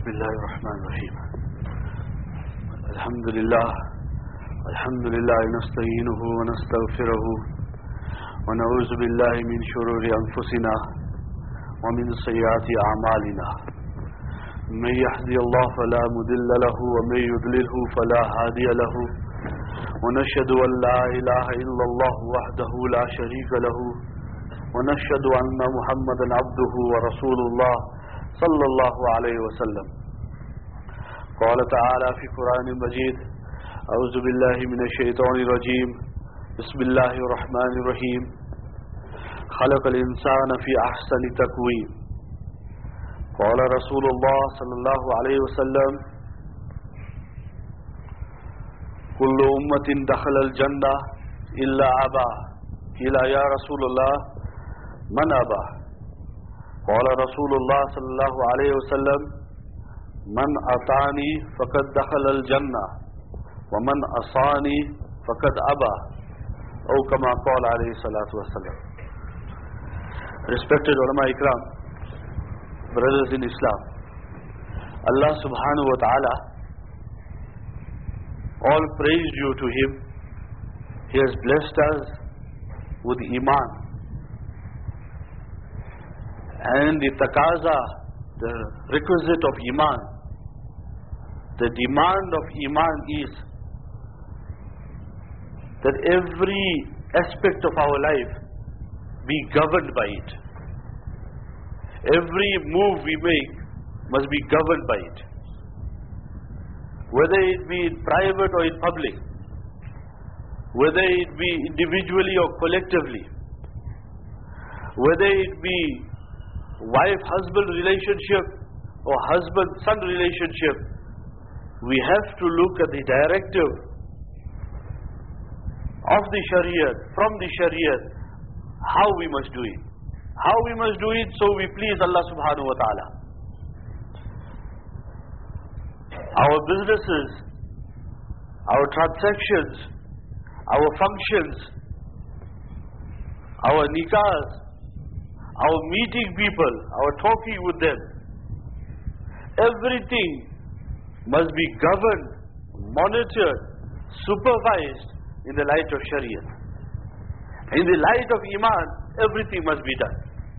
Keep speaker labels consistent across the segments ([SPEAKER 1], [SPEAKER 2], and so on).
[SPEAKER 1] Bismillahirrahmanirrahim. Alhamdulillah. Alhamdulillah nasta'inuhu wa nastaghfiruhu wa na'udzu billahi min shururi anfusina wa min sayyiati a'malina. Man yahdihillahu fala mudilla lahu wa man yudlilhu fala hadiya lahu. Wa nashhadu an la ilaha illallah wahdahu la sharika lahu wa nashhadu anna Muhammadan abduhu wa rasulullah sallallahu alayhi wa sallam. Qala ta'ala fi Qur'anil Majid. أعوذ بالله من الشيطان الرجيم. بسم الله الرحمن الرحيم. خلق الإنسان في أحسن تقويم. قال رسول الله صلى الله عليه وسلم كل أمة دخل الجنة إلا أبا. قيل يا رسول الله من أبا؟ قال رسول الله صلى الله عليه وسلم من أطاعني فقد دخل الجنة وَمَنْ أَصَانِي فَقَدْ أَبَى أو كما قال عليه الصلاة والسلام. Respected ulama ikram, brothers in Islam, Allah subhanahu wa ta'ala, all praise due to Him. He has blessed us with Iman. And the taqaza, the requisite of Iman, the demand of Iman is that every aspect of our life be governed by it. Every move we make must be governed by it. Whether it be in private or in public, whether it be individually or collectively, whether it be wife-husband relationship or husband-son relationship, we have to look at the directive of the Shariat, from the Shariat, how we must do it. How we must do it so we please Allah subhanahu wa ta'ala. Our businesses, our transactions, our functions, our nikahs, our meeting people, our talking with them, everything must be governed, monitored, supervised in the light of Shariah. In the light of Iman, everything must be done.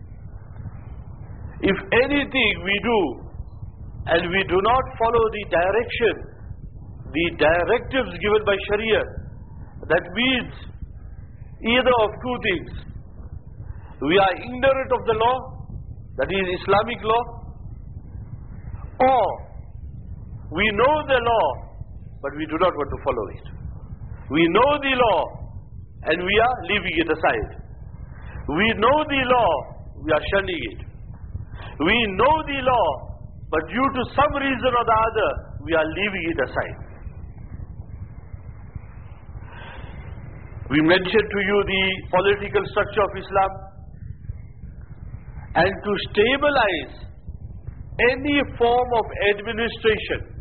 [SPEAKER 1] If anything we do and we do not follow the direction, the directives given by Shariah, that means either of two things. We are ignorant of the law, that is Islamic law, or we know the law but we do not want to follow it. We know the law and we are leaving it aside. We know the law, we are shunning it. We know the law, but due to some reason or the other, we are leaving it aside. We mentioned to you the political structure of Islam, and to stabilize any form of administration,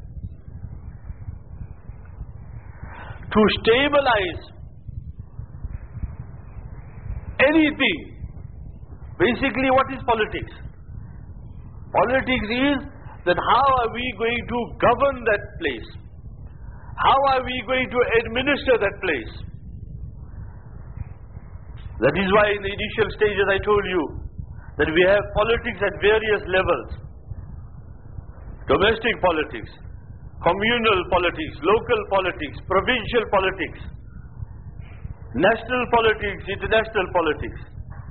[SPEAKER 1] to stabilize anything. Basically, what is politics? Politics is that how are we going to govern that place? How are we going to administer that place? That is why in the initial stages I told you that we have politics at various levels. Domestic politics, communal politics, local politics, provincial politics, national politics, international politics.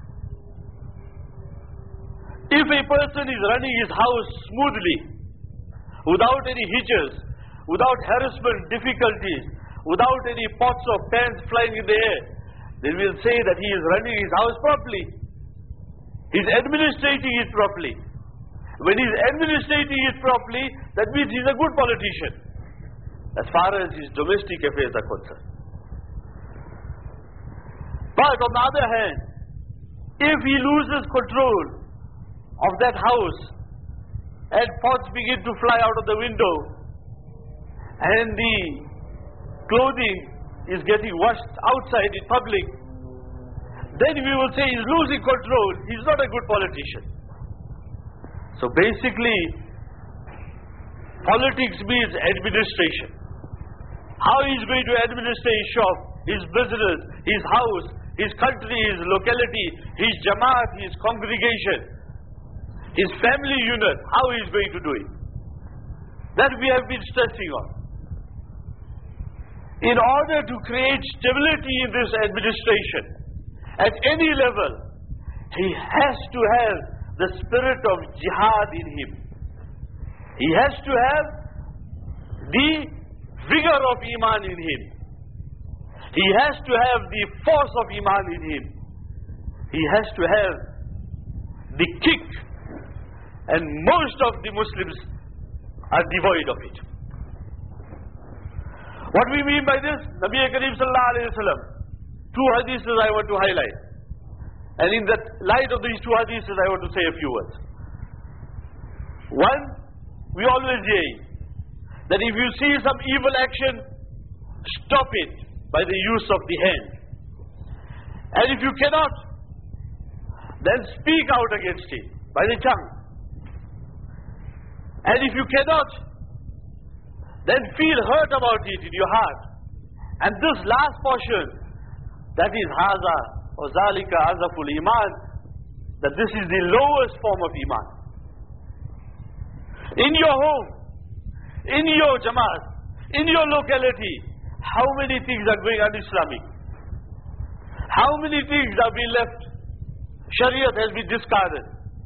[SPEAKER 1] If a person is running his house smoothly, without any hitches, without harassment, difficulties, without any pots or pans flying in the air, then we'll say that he is running his house properly. He's administrating it properly. When he's administrating it properly, that means he's a good politician, as far as his domestic affairs are concerned. But on the other hand, if he loses control of that house and pots begin to fly out of the window and the clothing is getting washed outside in public, then we will say he's losing control, he's not a good politician. So basically, Politics means administration. How he is going to administer his shop, his business, his house, his country, his locality, his jamaat, his congregation, his family unit, how he is going to do it. That we have been stressing on. In order to create stability in this administration, at any level, he has to have the spirit of jihad in him. He has to have the vigor of Iman in him. He has to have the force of Iman in him. He has to have the kick. And most of the Muslims are devoid of it. What we mean by this? Nabi Kareem Sallallahu Alaihi Wasallam. Two hadiths I want to highlight. And in that light of these two hadiths I want to say a few words. One, we always say that if you see some evil action, stop it by the use of the hand. And if you cannot, then speak out against it by the tongue. And if you cannot, then feel hurt about it in your heart. And this last portion, that is haza or zalika azaful iman, that this is the lowest form of iman. In your home, in your jamaat, in your locality, how many things are going un-Islamic? How many things have been left? Shariat has been discarded.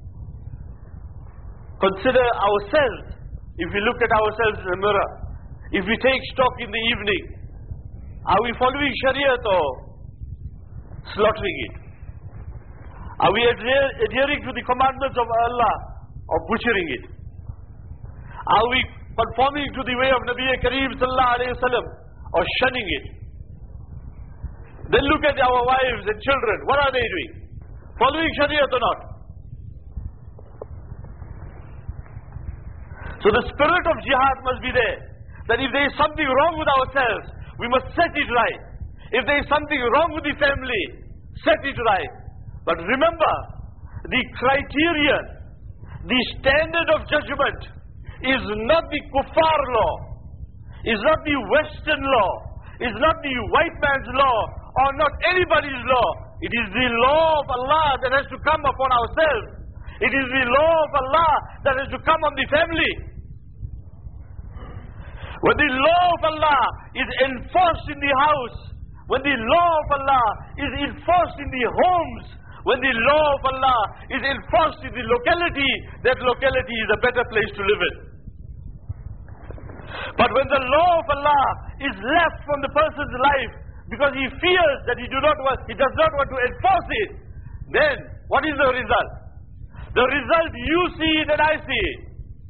[SPEAKER 1] Consider ourselves. If we look at ourselves in the mirror, if we take stock in the evening, are we following Shariat or slaughtering it? Are we adhering to the commandments of Allah or butchering it? Are we conforming to the way of Nabi Kareem Sallallahu Alaihi Wasallam or shunning it? Then look at our wives and children. What are they doing? Following Shariat or not? So the spirit of jihad must be there. That if there is something wrong with ourselves, we must set it right. If there is something wrong with the family, set it right. But remember, the criterion, the standard of judgment is not the kuffar law, is not the Western law, is not the white man's law, or not anybody's law. It is the law of Allah that has to come upon ourselves. It is the law of Allah that has to come on the family. When the law of Allah is enforced in the house, when the law of Allah is enforced in the homes, when the law of Allah is enforced in the locality, that locality is a better place to live in. But when the law of Allah is left from the person's life because he fears that he does not want to enforce it, then what is the result? The result, you see it and I see it.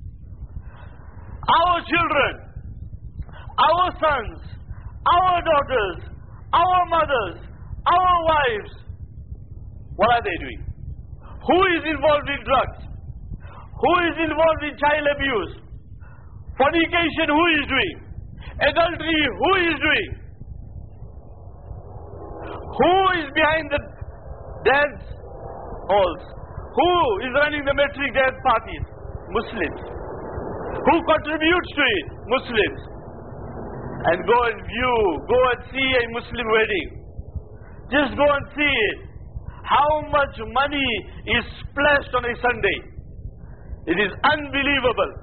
[SPEAKER 1] Our children, our sons, our daughters, our mothers, our wives, what are they doing? Who is involved in drugs? Who is involved in child abuse? Fornication, who is doing? Adultery, who is doing? Who is behind the dance halls? Who is running the metric dance parties? Muslims. Who contributes to it? Muslims. And go and view, go and see a Muslim wedding. Just go and see it. How much money is splashed on a Sunday? It is unbelievable.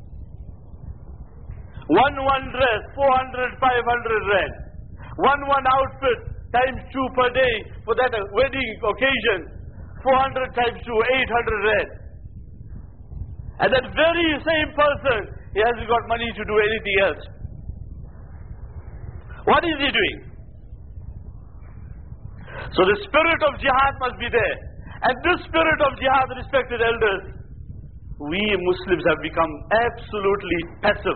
[SPEAKER 1] One dress, 400, 500 rand. One outfit times 2 per day for that wedding occasion. 400 times 2, 800 rand. And that very same person, he hasn't got money to do anything else. What is he doing? So the spirit of jihad must be there. And this spirit of jihad, respected elders, we Muslims have become absolutely passive.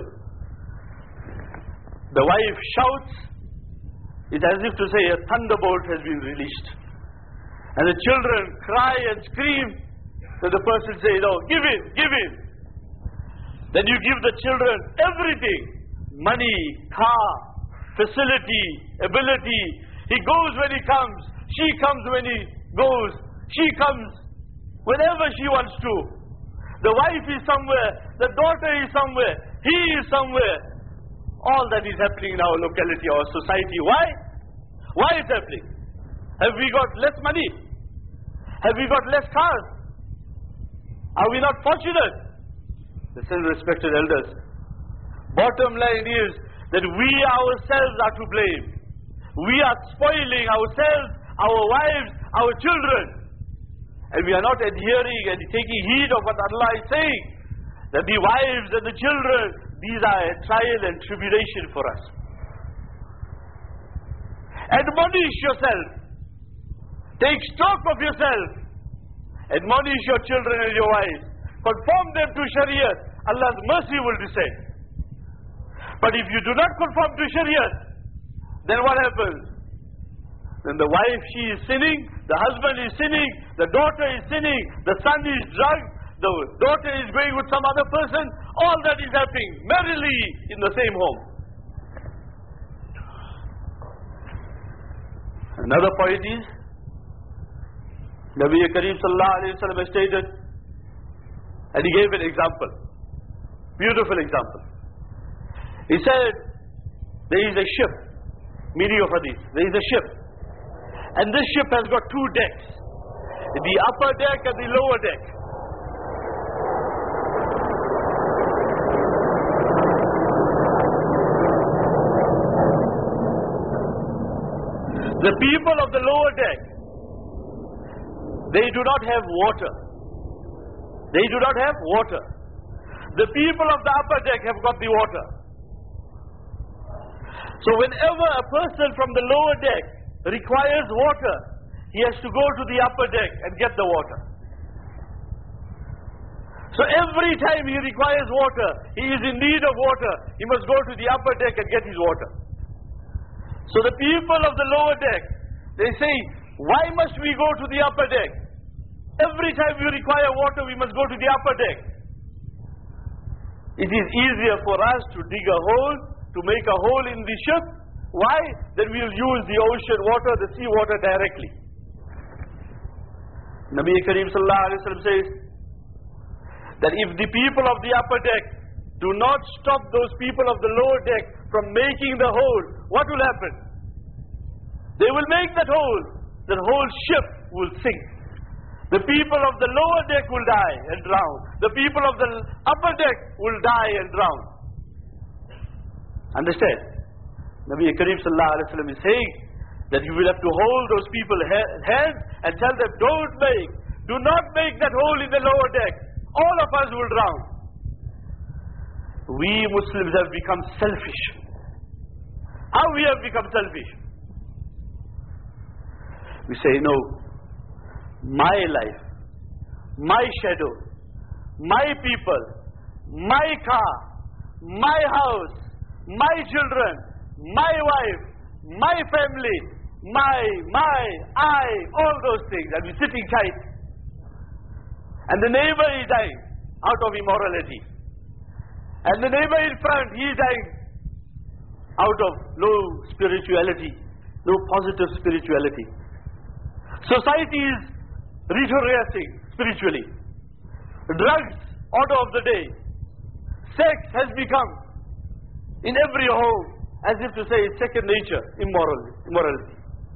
[SPEAKER 1] The wife shouts, it's as if to say a thunderbolt has been released. And the children cry and scream, so the person says, oh, give in, give in. Then you give the children everything, money, car, facility, ability. He goes when he comes, she comes when he goes, she comes whenever she wants to. The wife is somewhere, the daughter is somewhere, he is somewhere. All that is happening in our locality, our society. Why? Why is happening? Have we got less money? Have we got less cars? Are we not fortunate? Listen, respected elders. Bottom line is that we ourselves are to blame. We are spoiling ourselves, our wives, our children. And we are not adhering and taking heed of what Allah is saying. That the wives and the children, these are a trial and tribulation for us. Admonish yourself. Take stock of yourself. Admonish your children and your wives. Conform them to Shariat. Allah's mercy will descend. But if you do not conform to Shariat, then what happens? Then the wife, she is sinning, the husband is sinning, the daughter is sinning, the son is drugged, the daughter is going with some other person. All that is happening merrily in the same home. Another point is, Nabi Kareem Sallallahu Alaihi Wasallam stated, and he gave an example, beautiful example. He said, there is a ship, meaning of hadith, there is a ship, and this ship has got two decks, the upper deck and the lower deck. The people of the lower deck, they do not have water. They do not have water. The people of the upper deck have got the water. So whenever a person from the lower deck requires water, he has to go to the upper deck and get the water. So every time he requires water, he is in need of water, he must go to the upper deck and get his water. So the people of the lower deck, they say, why must we go to the upper deck? Every time we require water, we must go to the upper deck. It is easier for us to dig a hole, to make a hole in the ship. Why? Then we will use the ocean water, the sea water directly. Nabi Kareem Sallallahu Alaihi Wasallam says that if the people of the upper deck do not stop those people of the lower deck from making the hole, what will happen? They will make that hole. The whole ship will sink. The people of the lower deck will die and drown. The people of the upper deck will die and drown. Understand? Nabi Kareem Sallallahu Alaihi Wasallam is saying that you will have to hold those people's hands and tell them, do not make that hole in the lower deck. All of us will drown. We Muslims have become selfish. How we have become selfish? We say, no, my life, my shadow, my people, my car, my house, my children, my wife, my family, I, all those things. And we're sitting tight. And the neighbor is dying out of immorality. And the neighbor in front, he is dying out of low spirituality, no positive spirituality. Society is retrogressing spiritually. Drugs, order of the day. Sex has become in every home, as if to say it's second nature, immorality.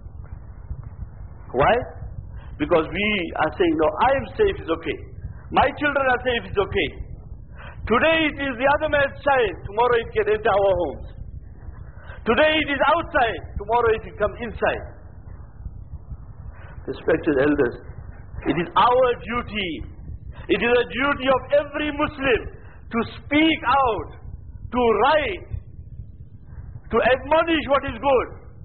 [SPEAKER 1] Why? Because we are saying, no, I am safe, it's okay. My children are safe, it's okay. Today it is the other man's child, tomorrow it can enter our homes. Today it is outside, tomorrow it will come inside. Respected elders, it is our duty, it is a duty of every Muslim to speak out, to write, to admonish what is good,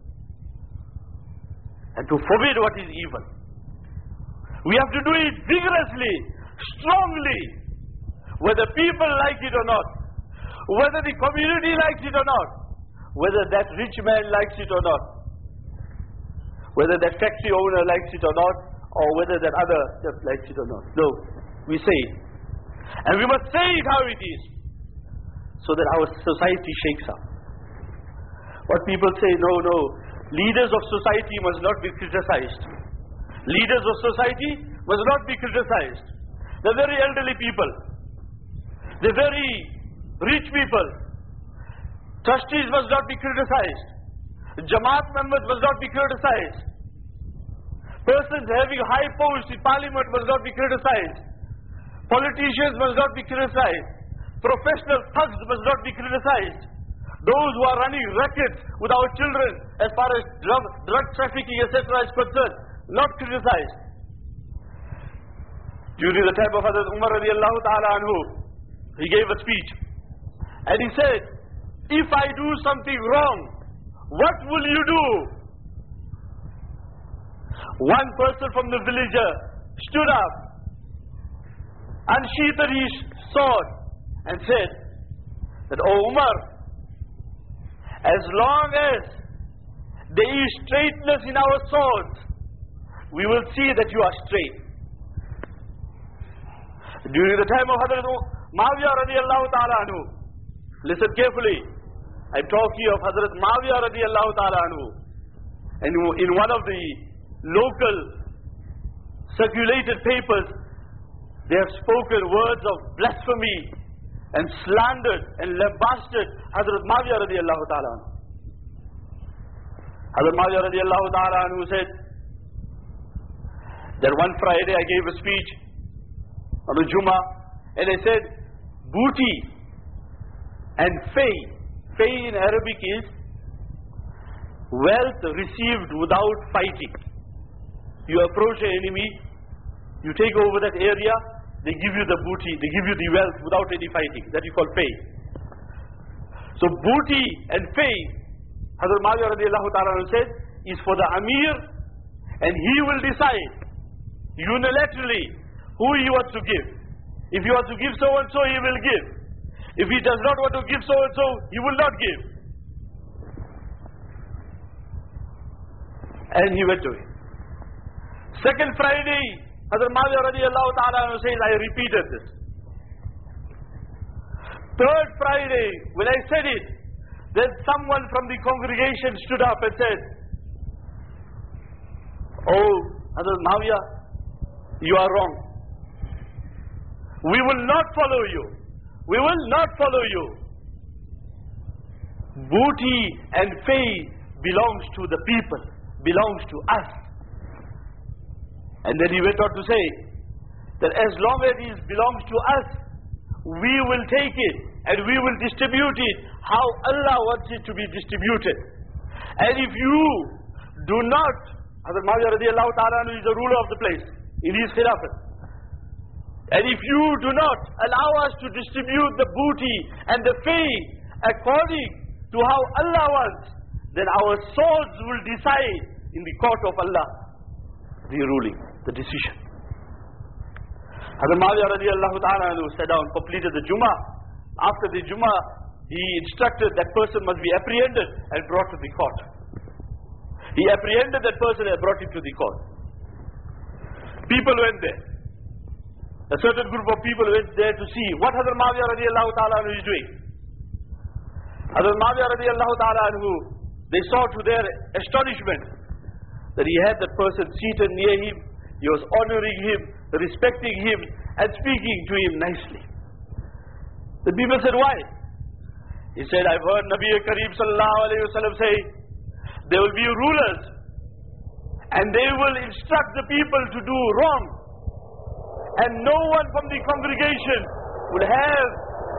[SPEAKER 1] and to forbid what is evil. We have to do it vigorously, strongly, whether people like it or not, whether the community likes it or not, whether that rich man likes it or not, whether that factory owner likes it or not, or whether that other likes it or not. No, we say it. And we must say it how it is, so that our society shakes up. What people say, no, leaders of society must not be criticized. Leaders of society must not be criticized. They're very elderly people. They're very rich people. Trustees must not be criticized. Jamaat members must not be criticized. Persons having high posts in parliament must not be criticized. Politicians must not be criticized. Professional thugs must not be criticized. Those who are running rackets with our children as far as drug trafficking etc. is concerned, not criticized. During the time of Hazrat Umar radiallahu ta'ala anhu, he gave a speech and he said, if I do something wrong, what will you do? One person from the villager stood up, unsheathed his sword and said that, O Umar, as long as there is straightness in our swords, we will see that you are straight. During the time of Hazrat Muawiyah radiallahu ta'ala anhu, listen carefully, I'm talking of Hazrat Muawiyah radiallahu ta'ala anhu, and in one of the local circulated papers, they have spoken words of blasphemy and slandered and lambasted Hazrat Muawiyah radiallahu ta'ala anhu. Hazrat Muawiyah radiallahu ta'ala anhu said that one Friday I gave a speech on the Jummah, and I said, booty and fay. Fay in Arabic is wealth received without fighting. You approach an enemy, you take over that area, they give you the booty, they give you the wealth without any fighting. That you call fay. So booty and fay, Hazrat Muawiyah radiallahu ta'ala said, is for the Amir, and he will decide unilaterally who he wants to give. If he wants to give so and so, he will give. If he does not want to give so and so, he will not give. And he went away. Second Friday, Hazrat Muawiyah radiallahu ta'ala says, I repeated this. Third Friday, when I said it, then someone from the congregation stood up and said, Oh, Hazrat Muawiyah, you are wrong. We will not follow you. We will not follow you. Booty and fay belongs to the people, belongs to us. And then he went on to say that as long as it belongs to us, we will take it and we will distribute it how Allah wants it to be distributed. And if you do not, Hazrat Muawiyah radiallahu ta'ala is the ruler of the place in his khilafat. And if you do not allow us to distribute the booty and the fay according to how Allah wants, then our swords will decide in the court of Allah the ruling, the decision. Hazrat Muawiyah radiallahu ta'ala sat down, completed the Jummah. After the Jummah, he instructed that person must be apprehended and brought to the court. He apprehended that person and brought him to the court. People went there. A certain group of people went there to see what Hazrat Muawiyah radiallahu ta'ala is doing. Hazrat Muawiyah radiallahu ta'ala, they saw to their astonishment that he had that person seated near him, he was honoring him, respecting him and speaking to him nicely. The people said, why? He said, I've heard Nabi Kareem sallallahu alayhi wa sallam say, there will be rulers and they will instruct the people to do wrong. And no one from the congregation will have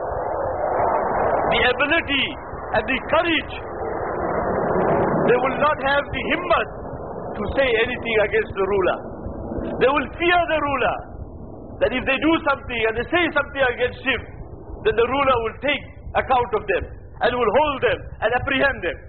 [SPEAKER 1] the ability and the courage. They will not have the himmat to say anything against the ruler. They will fear the ruler, that if they do something and they say something against him, then the ruler will take account of them and will hold them and apprehend them.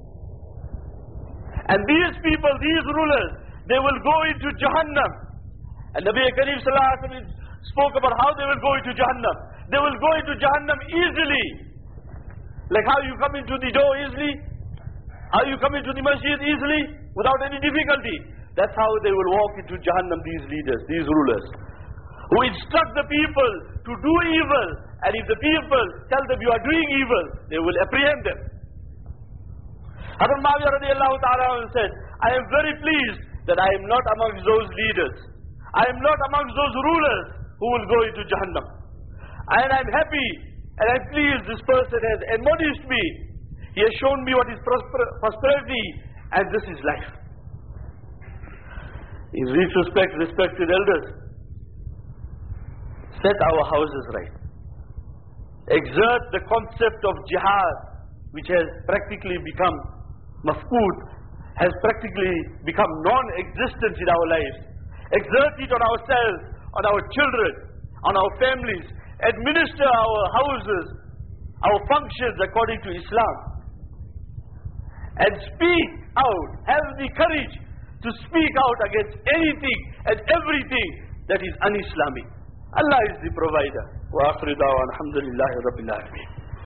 [SPEAKER 1] And these people, these rulers, they will go into Jahannam. And Nabi Kareem sallallahu alaihi wasallam spoke about how they will go into Jahannam. They will go into Jahannam easily. Like how you come into the door easily, how you come into the masjid easily, without any difficulty. That's how they will walk into Jahannam, these leaders, these rulers, who instruct the people to do evil. And if the people tell them you are doing evil, they will apprehend them. Hazrat Muawiyah radiallahu ta'ala said, I am very pleased that I am not amongst those leaders. I am not amongst those rulers who will go into Jahannam. And I am happy and I'm pleased this person has admonished me. He has shown me what is prosperity, and this is life. In retrospect, respected elders, set our houses right. Exert the concept of jihad, which has practically become mafqood, has practically become non-existent in our lives. Exert it on ourselves, on our children, on our families. Administer our houses, our functions according to Islam. And speak out, have the courage to speak out against anything and everything that is un-Islamic. Allah is the provider. Wa akhiru da'wana alhamdulillahi rabbil alamin.